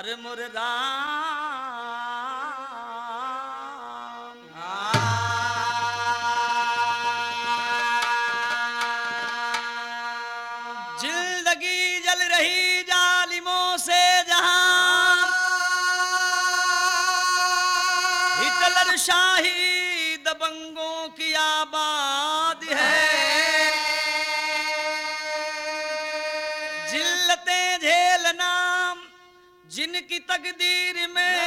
अरे मोर राम जिंदगी जल रही जालिमों से जहां हिटलर शाही दबंगों की आबाद है जिल्लतें झेलना जिनकी तकदीर में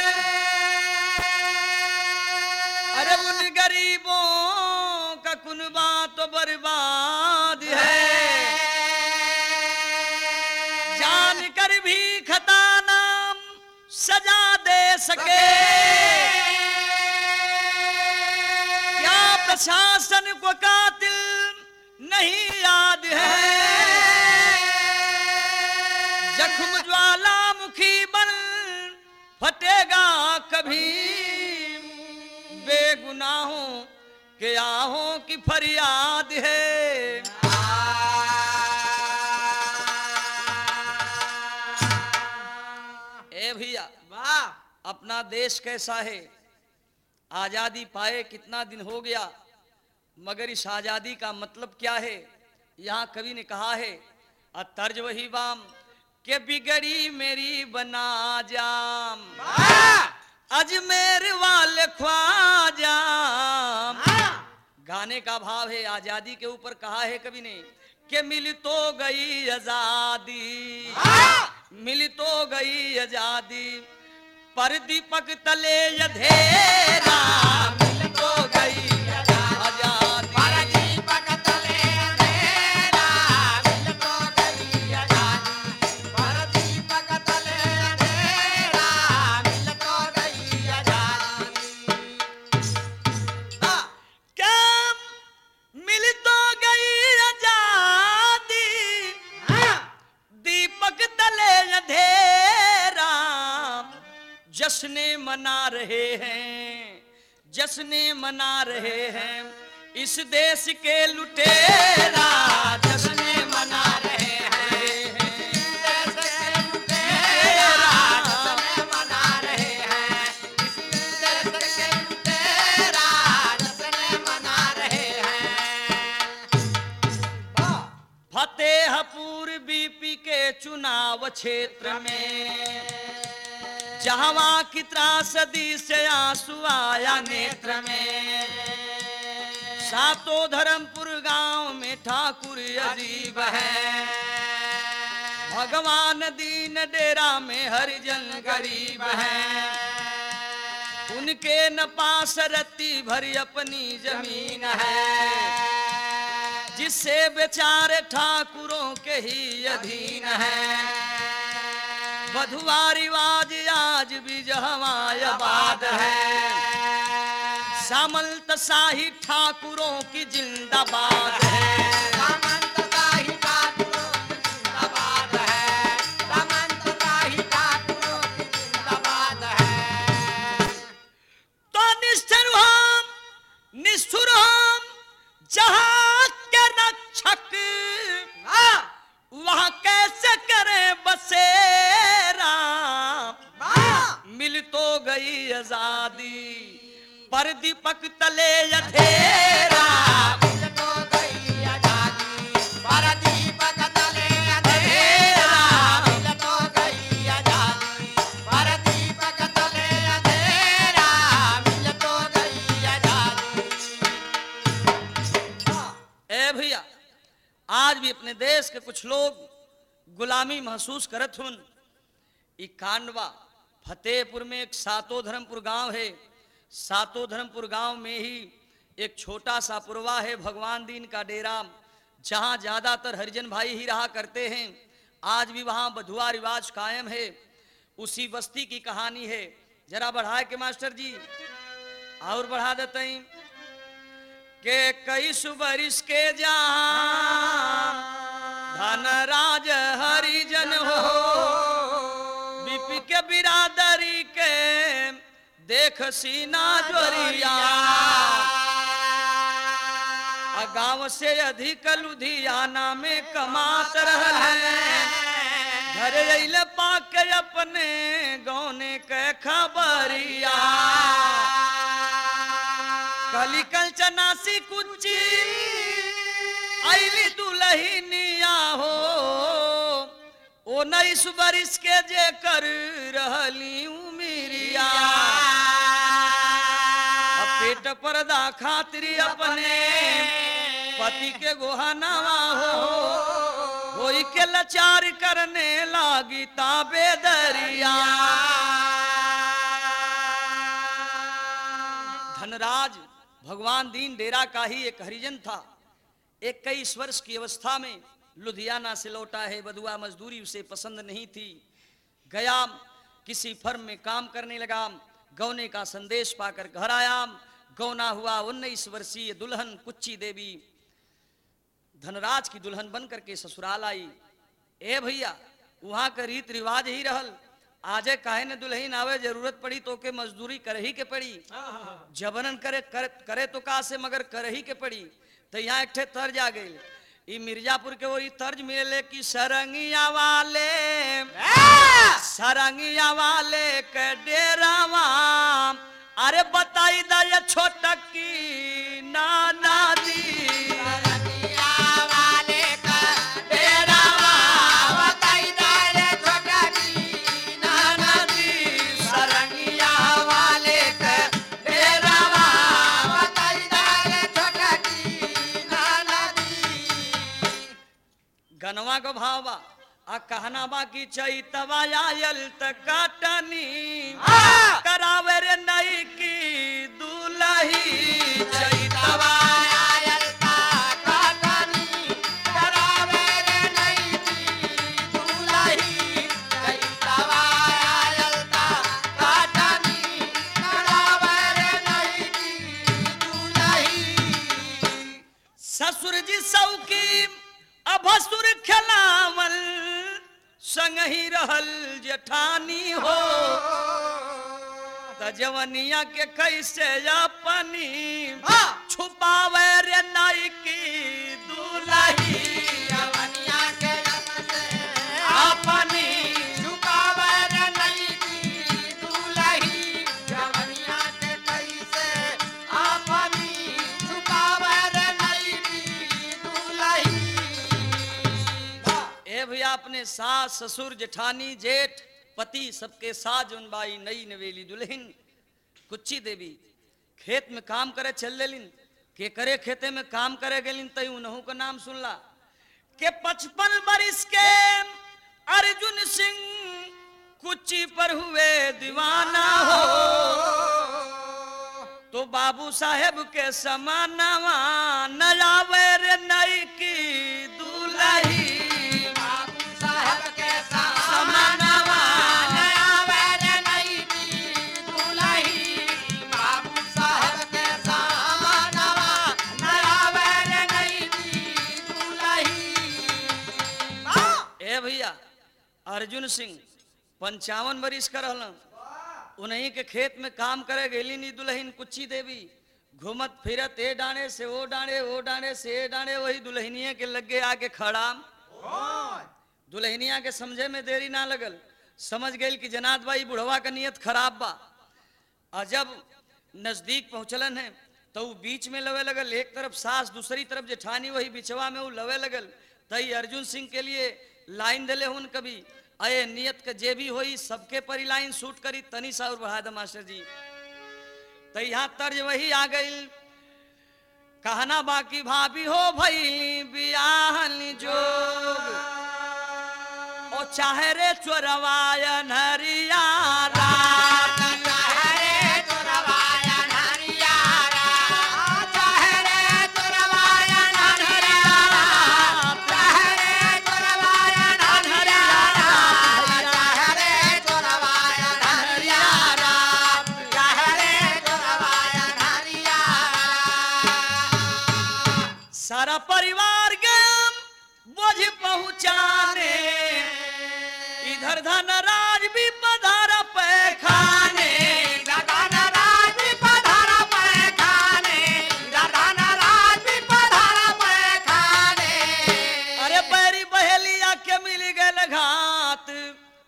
अरे उन गरीबों का कुनबा तो बर्बाद है जानकर भी खता नाम सजा दे सके क्या प्रशासन को कातिल नहीं याद है जख्म ज्वालामुखी बन फटेगा कभी बेगुनाहों के आहों की फरियाद है ए भैया वाह अपना देश कैसा है आजादी पाए कितना दिन हो गया मगर इस आजादी का मतलब क्या है यहाँ कवि ने कहा है तर्ज वही बाम के बिगड़ी मेरी बना जाम अजमेर वाले ख्वाजा गाने का भाव है आजादी के ऊपर कहा है कवि ने कि मिल तो गई आजादी मिल तो गई आजादी पर दीपक तले यधेरा मिल तो गई आजादी पर दीपक तले अंधेरा मिल तो गई आजादी पर दीपक तले अंधेरा मिल तो गई आजादी क्या मिल तो गई आजादी दीपक तले अंधेरा जश्ने मना रहे हैं जश्ने मना रहे हैं इस देश के लुटेरा जश्ने मना रहे हैं मना रहे हैं इस देश के लुटेरा जश्न मना रहे हैं फतेहपुर बीपी के चुनाव क्षेत्र में जहां की त्रासदी से आंसू आया नेत्र में सातों धर्मपुर गांव में ठाकुर अजीब है भगवान दीन डेरा में हरिजन गरीब है उनके न पास रत्ती भरी अपनी जमीन है जिससे बेचारे ठाकुरों के ही अधीन है बधुआ रिवाज आज भी जहां है सामंतशाही ठाकुरों की जिंदाबाद है सामंतशाही ठाकुरों की जिंदाबाद है सामंतशाही ठाकुरों की जिंदाबाद है तो निष्ठुर हम जहां के रक्षक वहां कैसे करें बसेरा मिल तो गई आजादी पर दीपक तले अंधेरा मिल तो गई आजादी पर दीपक तले अंधेरा मिल तो गई आजादी पर दीपक तले अंधेरा मिल तो गई आजादी ए भैया आज भी अपने देश के कुछ लोग गुलामी महसूस करत हुन ई कांडवा फतेहपुर में एक सातों धर्मपुर गांव है सातों धर्मपुर गांव में ही एक छोटा सा पुरवा है भगवान दीन का डेरा जहां ज्यादातर हरिजन भाई ही रहा करते हैं आज भी वहां बधुआ रिवाज कायम है उसी बस्ती की कहानी है जरा बढ़ा के मास्टर जी और बढ़ा देते हैं के कई सुबरिश के जहां धनराज हरिजन हो बीपी के बिरादरी के देख सीना जोरिया गांव से अधिक लुधियाना में कमात रहल है घर अइले पाके अपने गौने के खबरिया कली कंचनासी कुची अइली दुल्हनिया हो 19 बरिस के जे कर रहली उमिरिया पेट पर्दा खातिर अपने पति के गोहनावा हो होई के लाचार करने लागी ताबे दरिया धनराज भगवान दीन डेरा का ही एक हरिजन था 21 वर्ष की अवस्था में लुधियाना से लौटा है बधुआ मजदूरी उसे पसंद नहीं थी गया किसी फर्म में काम करने लगा गौने का संदेश पाकर घर आया गौना हुआ 19 वर्षीय दुल्हन कुच्ची देवी धनराज की दुल्हन बन करके ससुराल आई ए भैया वहां का रीत रिवाज ही रहल आजे काहे ने दुल्हन आवे जरूरत पड़ी तो के मजदूरी कर ही के पड़ी जबरन करे तो का से मगर कर ही के पड़ी तो यहाँ एक तर्ज आ गई ई मिर्जापुर के वही तर्ज मिले कि सरंगिया वाले के डेरावा अरे बताई दा ये छोटकी नाना दी गनवा को भावा आ कहना बाकी चैतवा आयल त काटनी करावे रे नई की दुलही चैतवा आयल त काटनी करावे रे नई की दुलही चैतवा आयल त काटनी करावे रे नई की दुलही ससुर जी सौकी अभसुर खिलावल संग ही रहल जेठानी हो तजवनिया के कैसे अपनी छुपावे रे नाई की दुलही जवनिया के अपनी छुपावे रे नई की दुलही जवनिया के कैसे अपनी छुपावे रे नई की दुलही भैया अपने सास ससुर जेठानी जेठ पति सबके साथ जोन बाई नई नवेली दुल्हन कुच्ची देवी खेत में काम करे चल लेलिन के करे खेते में काम करे गेलिन तई उन्हों का नाम सुनला के 55 बरिस के अर्जुन सिंह कुच्ची पर हुए दीवाना हो तो बाबू साहेब के समानावा न आवे रे नई की दुल्ही अर्जुन सिंह 55 बरिस कर उन्हीं के खेत में काम करे गेली नी दुल्हन कुच्ची देवी घूमत फिरत ए डाणे से ओ डाणे से ए डाणे वही दुल्हनिया के लगे आके खड़ा दुल्हनिया के समझे में देरी ना लगल समझ गई कि जनात भाई बुढ़वा का नियत खराब बा और जब नजदीक पहुंचलन है तो वो बीच में लवे लगल एक तरफ सास दूसरी तरफ जेठानी वही बिचवा में वो लवे लगल तई अर्जुन सिंह के लिए लाइन दिले हुन कभी अये नियत के जे भी होई सबके पर लाइन शूट करी तनी सा और बढ़ा द मास्टर जी तो यहाँ तर्ज वही आ गई कहना बाकी भाभी हो भई बियाहन जोग ओ चाहे रे चोरवाया नरिया रात सारा परिवार के बोझ पहुंचाने इधर धनराज भी पधार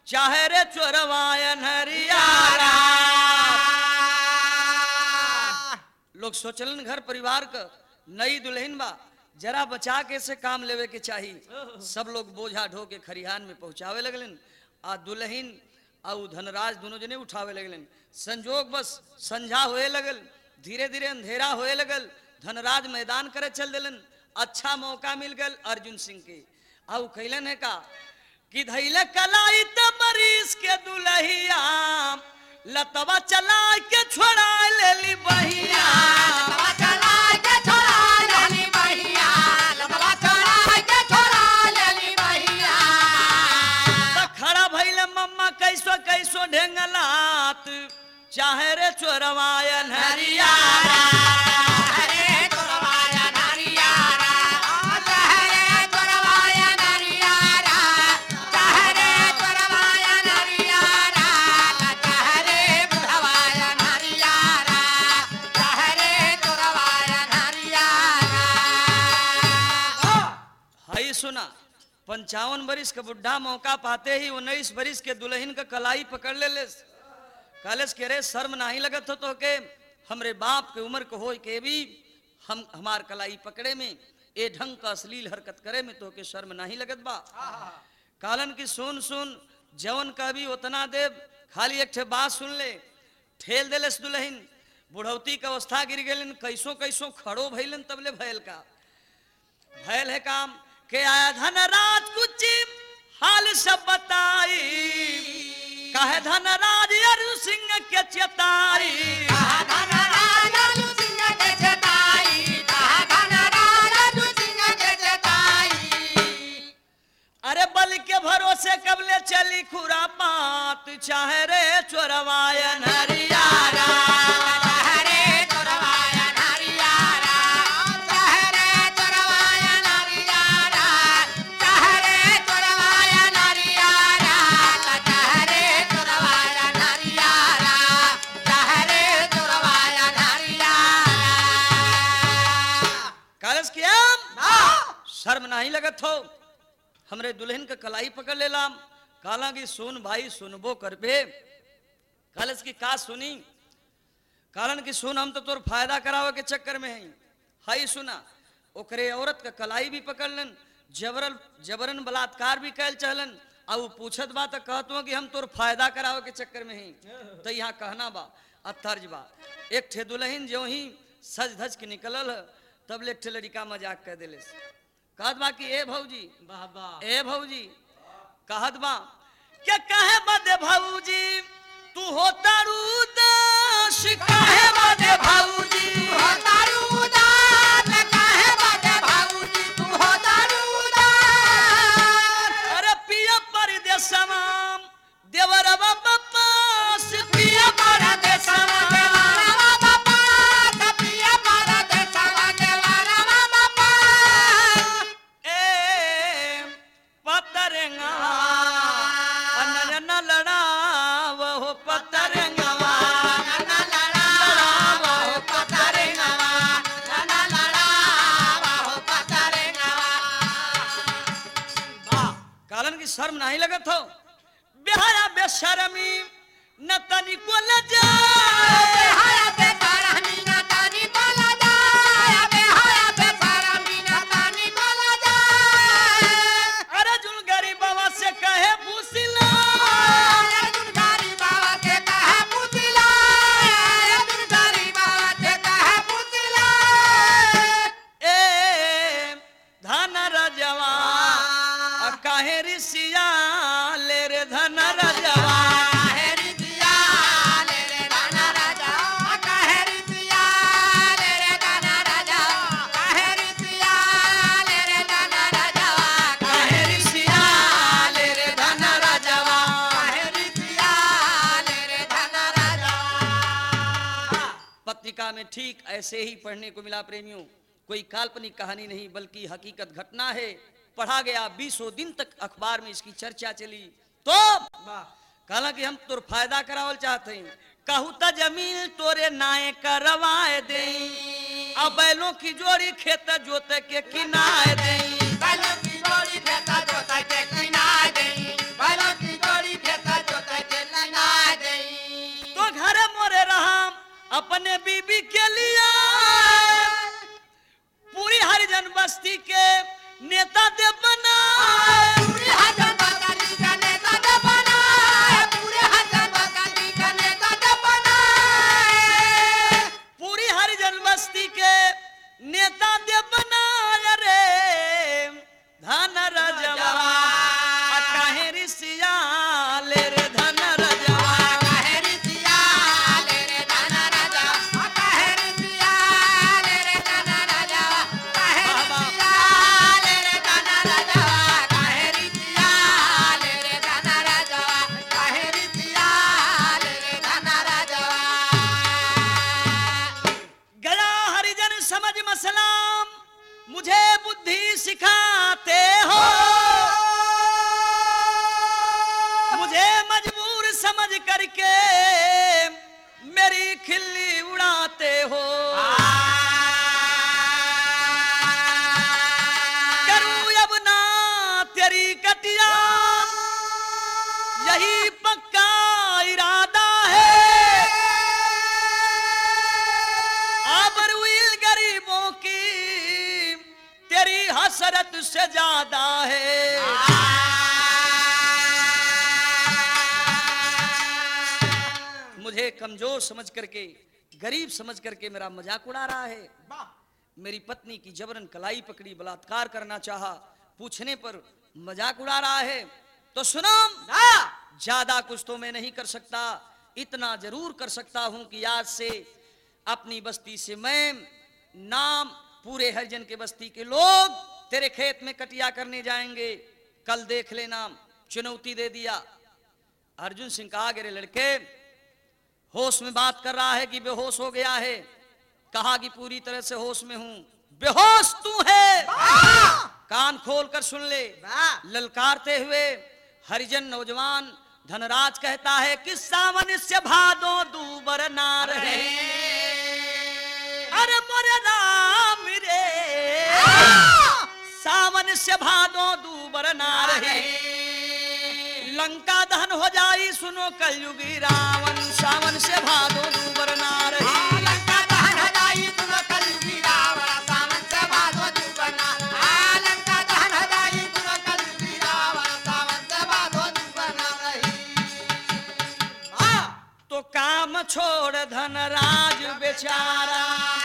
चाहे रे चोरवायन हरियारा। लोग सोचलन घर परिवार का नई दुल्हन बा, जरा बचा के से काम लेवे के चाहिए। सब लोग बोझा ढो के खरिहान में पहुंचावे लगलन। आ दुल्हन और धनराज दोनों जने उठावे लगलन। संजोग बस संझा होए लगल, धीरे धीरे अंधेरा होए लगल। धनराज मैदान करे चल दिलन। अच्छा मौका मिल गल अर्जुन सिंह के। आउ कैलन है का कि धैले कलाई त मरीज के दुल्हिया, लतवा चला के छोड़ा लेली बहिया। कैसो कैसो ढेंगलात, चाहे रे चोरवायन हरियारा। हरे चोरवायन हरियारा, चाहे चोरवायन हरियारा, चाहे चोरवायन हरियारा, चाहे बुढ़वायन हरियारा, चाहे चोरवायन हरियारा। हाय सुना, 55 बरिस का बुढ़ा मौका पाते ही 19 बरिस के दुल्हन का कलाई पकड़ ले कॉलेज के रे शर्म नहीं लगत हो तो के हमरे बाप के उम्र को हो के भी हम हमार कलाई पकड़े में ए ढंग का अश्लील हरकत करे में तो के शर्म नहीं लगत बा। कालन की सुन सुन जवन का भी उतना देव, खाली एक ठे बात सुन ले। ठेल देलस दुल्हन, बुढ़ौती का अवस्था गिर गेलन। कैसो कैसो खड़ो भइलन, तबले भयल का भयल है काम के आया धनराज कुछ हाल सब बताई। कहे धनराज अर्जुन सिंह के चेताई। कहा धनराज अर्जुन सिंह के चेताई, कहा धनराज अर्जुन सिंह के चेताई। अरे बल के भरोसे कबले चली खुरापात, चाहे रे चोरवायन हरियारा। हरे चोरवायन हरियारा, चाहे चोरवायन हरियारा, चाहे चोरवायन हरियारा, चाहे चोरवायन हरियारा, चाहे चोरवायन हरियारा। कालस किया शर्म नहीं लगत हो, हमरे दुल्हन का कलाई पकड़ लेलाम। काला की सुन भाई सुनबो करबे। कालस की का सुनी, कारण की सुन हम तो तोर फायदा करावे के चक्कर में हैं। हाई सुना, ओकरे औरत का कलाई भी पकड़लन, जबरन बलात्कार भी कैल चलन। अब पूछत बा तो कहत हो कि हम तोर फायदा करावे के चक्कर में हैं। तो यहाँ कहना बा अतर्ज बा, एक ठे दुल्हन जो ही सज धज के निकलल तब ले एक ठे लड़का मजाक कर दिले। कहत बा कि ए भौजी, ए भौजी, कहत बा क्या कहे बदे भौजी तू हो तारू दास। कहे बदे भौजी तू हो दारू दास, कहे बदे भौजी तू हो दारू दास। अरे पिया परदेसमा देवरवा बपास। पिया परदेसमा देवरवा बपास, पिया परदेसमा देवरवा बपास। ए पतरंगा अनन लड़ाव हो पतरंगवा। नन लड़ाव हो पतरंगवा, नन लड़ाव हो पतरंगवा। कालन की शर्म नहीं लगत हो, बेहया बेशर्मी न तनी को लजा। बेहया बेशर्मी न तनी को लजा, बेहया बेशर्मी न तनी को लजा। अर्जुन गरीबवा से कहे भूसिला। अर्जुन गरीबवा से कहे भूसिला, अर्जुन गरीबवा से कहे भूसिला। ए धन रजवा काहे ऋषिया ले रे धन रजवा। कहे ऋषिया ले रे धन राजा, कहे ऋषिया ले रे धन राजा, कहे ऋषिया ले रे धन राजा, काहे ऋषिया ले रे धन रजवा। कहे ऋषिया ले रे धन राजा। पत्रिका में ठीक ऐसे ही पढ़ने को मिला प्रेमियों, कोई काल्पनिक कहानी नहीं बल्कि हकीकत घटना है। पढ़ा गया, 20 दिन तक अखबार में इसकी चर्चा चली। तो कहा कि हम तोर फायदा करावल चाहते हैं, कहू त जमीन तोरे नाए करवाए दे। अब बैलों की जोड़ी खेत जोते के किनाए दे। बैलों की जोड़ी खेत जोता के किनारे दे, बैलों की जोड़ी खेत खिल्ली उड़ाते हो। करूं अब ना तेरी कटिया, यही पक्का इरादा है। आबरूइल गरीबों की तेरी हसरत से ज्यादा है। मुझे कमजोर समझ करके, गरीब समझ करके मेरा मजाक उड़ा रहा है। मेरी पत्नी की जबरन कलाई पकड़ी, बलात्कार करना चाहा, पूछने पर मजाक उड़ा रहा है। तो सुनो, ज्यादा कुछ तो मैं नहीं कर सकता, इतना जरूर कर सकता हूं कि आज से अपनी बस्ती से मैं, नाम पूरे हरिजन के बस्ती के लोग तेरे खेत में कटिया करने जाएंगे, कल देख लेना। चुनौती दे दिया। अर्जुन सिंह कहा, गिरे लड़के, होश में बात कर रहा है कि बेहोश हो गया है? कहा कि पूरी तरह से होश में हूं। बेहोश तू है, कान खोल कर सुन ले। ललकारते हुए हरिजन नौजवान धनराज कहता है कि सावन से भादो दूबर ना रहे, अरे मोरे राम रे, सावन से भादो दूबर ना रहे, लंका दहन हो जाई सुनो कलयुगी रावण, सावन से भादो दूबर ना रहे। लंका दहन हो जाई सुनो कलयुगी रावण, सावन से भादो दूबर ना रहे। लंका दहन हो जाई सुनो कलयुगी रावण, सावन से भादो दूबर ना रहे। तो काम छोड़ धनराज बेचारा,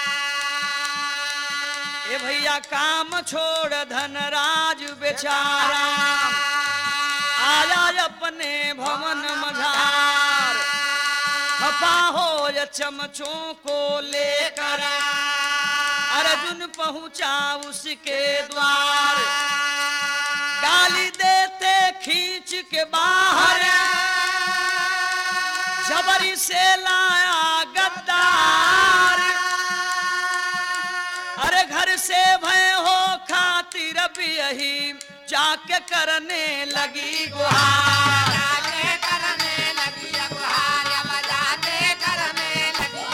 ए भैया काम छोड़ धनराज बेचारा, आया अपने भवन मझार, खपा हो या चमचों को लेकर, अर्जुन पहुंचा उसके द्वार, गाली देते खींच के बाहर, जबरी से लाया गद्दार, अरे घर से भय हो खातिर भी यही जाके करने लगी गुहार, जाके करने लगी गुहार, जाके करने लगी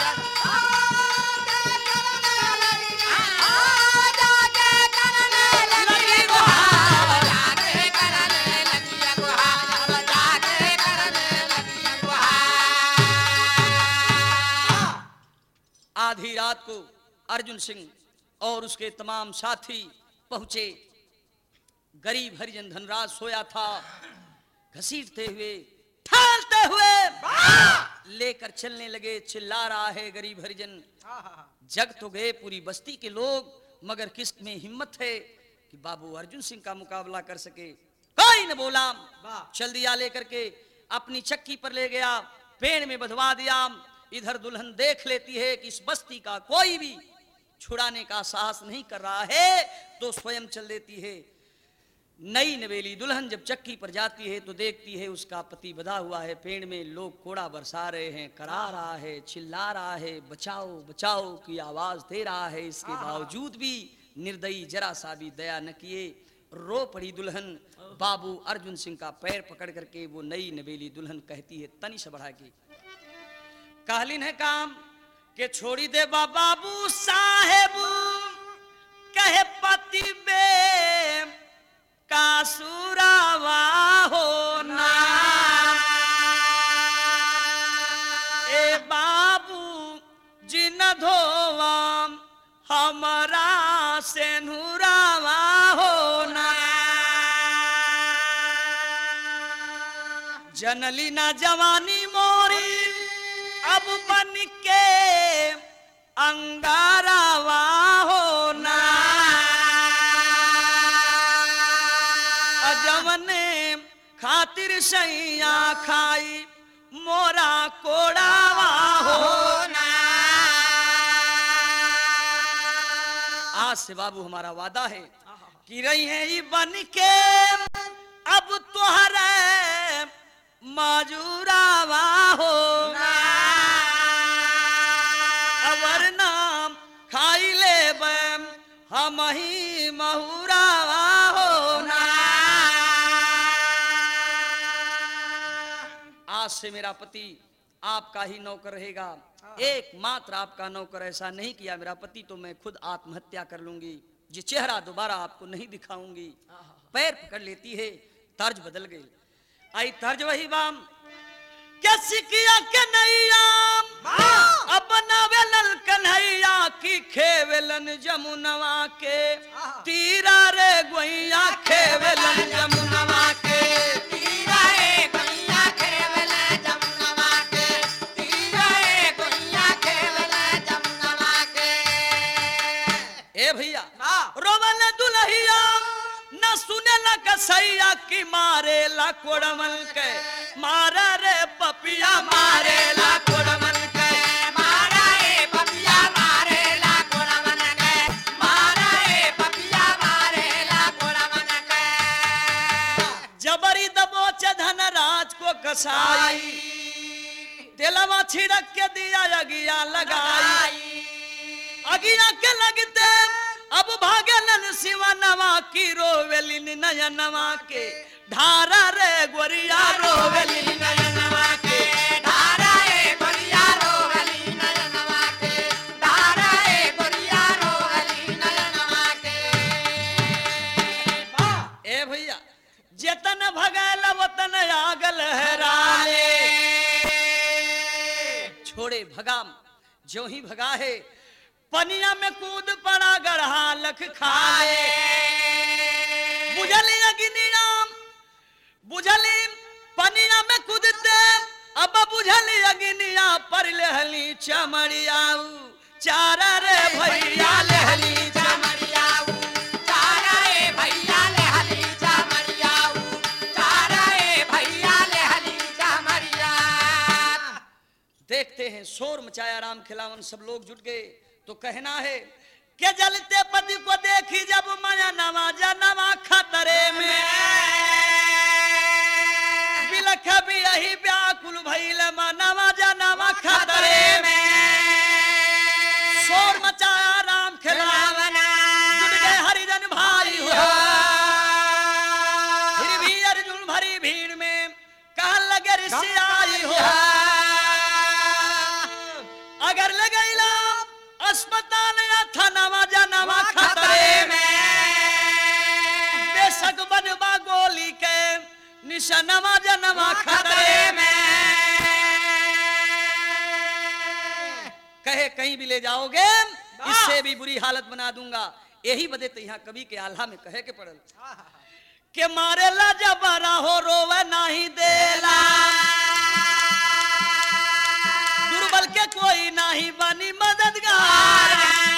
गुहार, जाके करने लगी गुहार, जाके करने लगी गुहार। आधी रात को अर्जुन सिंह और उसके तमाम साथी पहुंचे। गरीब हरिजन धनराज सोया था, घसीटते हुए, ठालते हुए लेकर चलने लगे। चिल्ला रहा है गरीब हरिजन। जग तो गए पूरी बस्ती के लोग, मगर किस में हिम्मत है कि बाबू अर्जुन सिंह का मुकाबला कर सके? कोई न बोला। चल दिया लेकर के अपनी चक्की पर ले गया, पेड़ में बंधवा दिया। इधर दुल्हन देख लेती है कि इस बस्ती का कोई भी छुड़ाने का साहस नहीं कर रहा है, तो स्वयं चल देती है। नई नवेली दुल्हन जब चक्की पर जाती है तो देखती है उसका पति बंधा हुआ है पेड़ में, लोग कोड़ा बरसा रहे हैं, करा रहा है, चिल्ला रहा है, बचाओ बचाओ की आवाज दे रहा है। इसके बावजूद भी निर्दयी जरा सा भी दया न किए, रो पड़ी दुल्हन। बाबू अर्जुन सिंह का पैर पकड़ करके वो नई नवेली दुल्हन कहती है, तनी से बढ़ा के, कहलिन है काम के छोड़ी दे बाबू साहेब, कहे पति बे का सुरावा होना, ए बाबू जिन धोवा हमारा से नूरावा होना, जनली ना जवानी मोरी अब बन के अंगारावा होना, अजमने खातिर सैया खाई मोरा कोड़ावा होना। आज से बाबू हमारा वादा है कि रही है ये बन के अब तुहरे माजूरावा होना, अवर नाम खाई ले बैम हम ही महुरावा होना। आज से मेरा पति आपका ही नौकर रहेगा, एकमात्र आपका नौकर। ऐसा नहीं किया मेरा पति तो मैं खुद आत्महत्या कर लूंगी, ये चेहरा दोबारा आपको नहीं दिखाऊंगी। पैर पकड़ लेती है, तर्ज बदल गई। आई तर्ज वही बाम, कैसी किया के नैया अब नावेलन कन्हैया की खेवेलन जमुनवा के तीरा रे गोइया खेवेलन जमुनवा के तीरा रे गोइया खेवेलन जमुनवा के तीरा रे गोइया खेवेलन जमुनवा के। ए भैया रोवल दुल्हिया न सुने ला कसैया की मारे ला कोड़मल के मारा रे पपिया मारे ला कोड़मल के मारा रे पपिया मारे ला कोड़मल के मारा रे पपिया मारे ला कोड़मल के। जबरी दबोच धनराज को कसाई तेलवा छिड़क के दिया अगिया लगाई, अगिया के लगते अब भागेलन शिवनवा की रोवेलिन नयनवा के धारा रे गोरिया रोवेलिन नयनवा के धारा रे गोरिया रोवेली नयनवा के धारा रे गोरिया रोवेली नयनवा के। ए भैया जेतन भगैल वतन आगल हराए, छोड़े भगाम जो ही भगा है पनिया में कूद पड़ा गढ़ा लख खाए। बुझली अग्निया बुझली पनिया में कूदते अब बुझली अग्निया पर लहली चमड़िया चारा रे भैया लहली चमड़िया चारा रे भैया लहली चमड़िया चारा रे भैया लहली चमड़िया। देखते हैं शोर मचाया राम खिलावन, सब लोग जुट गए तो कहना है कि जलते पति को देखी जब माया नवा जनवा खतरे में बिलख भी यही व्याकुल भइल मनवा जनवा खतरे में। शोर मचाया राम खिलावन जुट गए हरिजन भाई हो, फिर भी अर्जुन भरी भीड़ में कह लगे ऋषि आई हो। अगर लगे अस्पताल या थानावा जनवा खतरे में बेशक बनवा गोली के निशानवा जनवा खतरे में। कहे कहीं भी ले जाओगे इससे भी बुरी हालत बना दूंगा। यही बदे तो यहाँ कवि के आल्हा में कहे के पड़ल के मारे ला जबरा हो रोवे नहीं देला, दुर्बल के कोई नहीं बनी मददगार।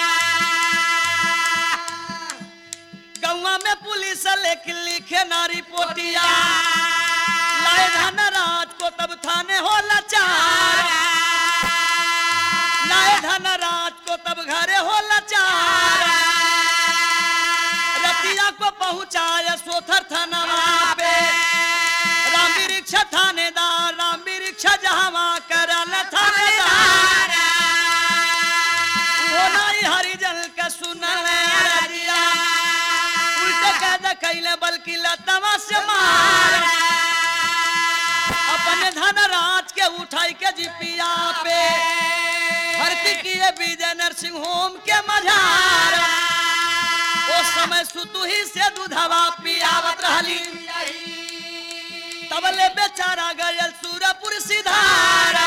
गौवा में पुलिस लेकिन लिखे नारी पोटिया लाए धनराज को तब थाने हो लाचार, लाए धनराज को तब घरे हो लाचार। रतिया को पहुंचाया सोथर थाना पे राम वृक्ष थानेदार, राम वृक्ष जहां करल थानेदार। हरिजन के सुनल रजिया उल्टे कद कैले बल्कि लतवा से मार। अपने धनराज के उठाई के जिपिया पे भर्ती किए विजय नरसिंह होम के मझार। उस समय सुतुही से दूधवा पियावत रहली तबले बेचारा गयल सूरपुर सिधारा।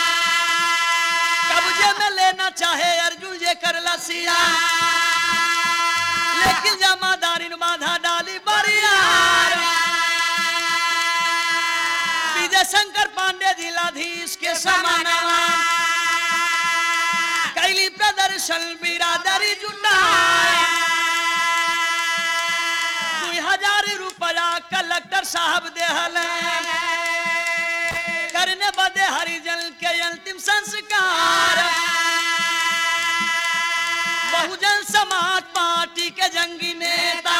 कब्जे में लेना चाहे अर्जुन जे कर लसिया, लेकिन जमादारिन बाधा डाली बरियार। विजय शंकर पांडे जिलाधीश के समानवा कैली प्रदर्शन बिरादरी जुटाए। 2000 रुपया कलेक्टर साहब देहल करने बदे हरिजन के अंतिम संस्कार। बहुजन समाज पार्टी के जंगी नेता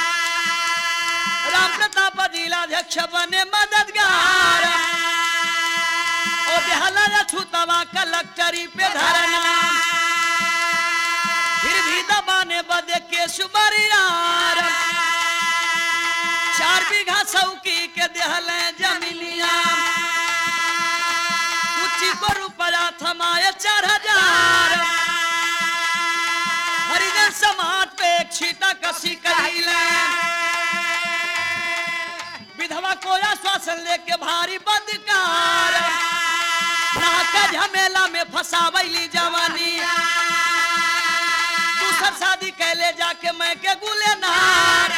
राम प्रताप जिलाध्यक्ष बने मददगार। और देहला छूतवा कलेक्टरी पे धरना फिर भी दबाने बदे केस बरियार। 4 बीघा सौकी के देहल जमीनिया 4000 हरिजन समाज पे एक छीटा कसी करीले विधवा को आश्वासन लेके भारी बदकार नाका झमेला में फसावैली जवानी दूसर शादी कैले जाके मैं के गुलेनार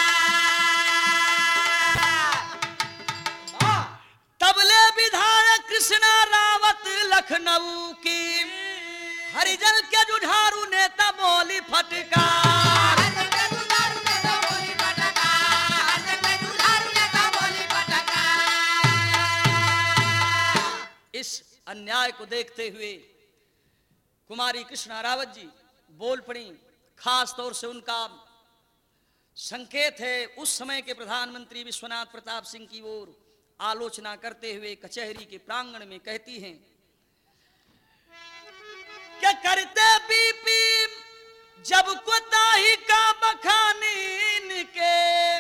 तबले विधायक कृष्णा रावत लखनऊ की हरिजन के जुझारू नेता बोली फटकार इस अन्याय को देखते हुए कुमारी कृष्णा रावत जी बोल पड़ी। खास तौर से उनका संकेत है उस समय के प्रधानमंत्री विश्वनाथ प्रताप सिंह की ओर आलोचना करते हुए कचहरी के प्रांगण में कहती हैं क्या करते बीपी जब कोताही का बखानीन के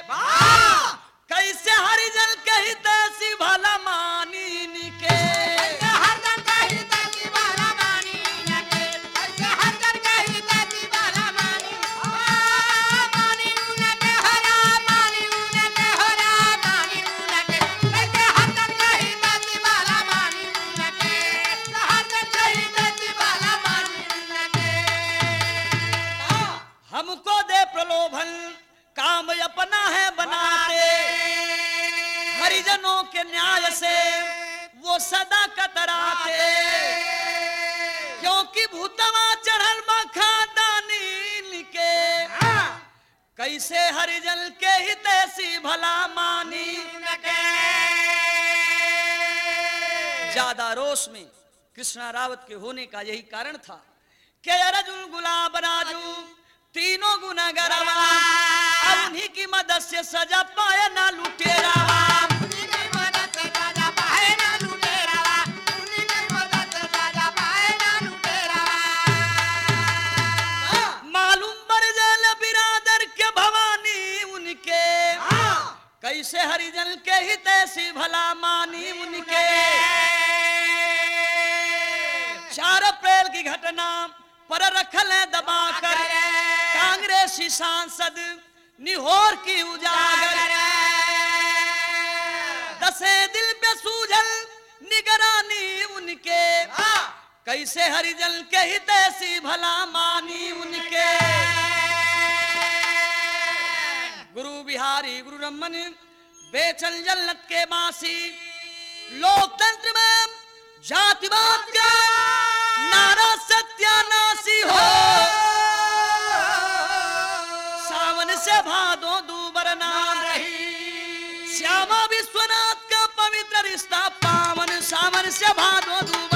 कैसे हरिजन के हितैषी भला मानीन के हमको दे प्रलोभन काम अपना है बनाते हरिजनों के न्याय से वो सदा कतराते क्योंकि भूतवा चढ़ल खानदानी के कैसे हरिजन के हितैषी भला मानी ज्यादा रोष में कृष्णा रावत के होने का यही कारण था कि अर्जुन गुलाब राजू तीनों गुनाहगारवा अब उन्हीं की मदद से सजा पाए ना लुटेरा मालूम बरजल बिरादर के भवानी उनके कैसे हरिजन के हितैषी भला मानी उनके 4 अप्रैल की घटना पर रखल है दबाकर कांग्रेसी सांसद निहोर की उजागर 10 दिल पे सूझल निगरानी उनके कैसे हरिजन के हितैषी भला मानी उनके गुरु बिहारी गुरु रमन बेचल जन्नत के बासी लोकतंत्र में जातिवाद का नारा सत्यानाशी हो सावन से भादो दूबर नाम रही श्यामा विश्वनाथ का पवित्र रिश्ता पावन सावन से भादो दूबर